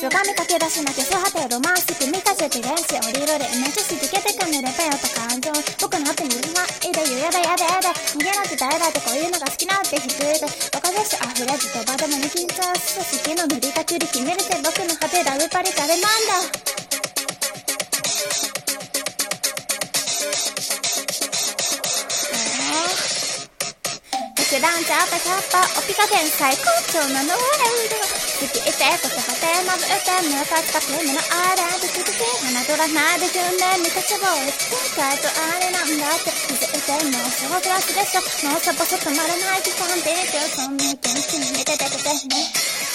ばみ駆け出しなきゃそう果てロマンス組み立てて練習降りろでめっちゃしじけてくぬれペヨと感情僕の果てにいるないでよやだやだやだ逃げなくてだってこういうのが好きなんて低いでバカでし溢れずとばでもに緊張して好きの塗りたくり決めるぜ僕の果てラブパリ誰なんだランチャーパキャッパおピカ天才高潮なノーラウド好きって言葉でまぶって目をかつかて目の間でつくて花取らないで10年見かちゃぼう今回とあれなんだって気づいてもうそうグラスでしょもうそぼそ止まらない時間でそんな元気に寝てててね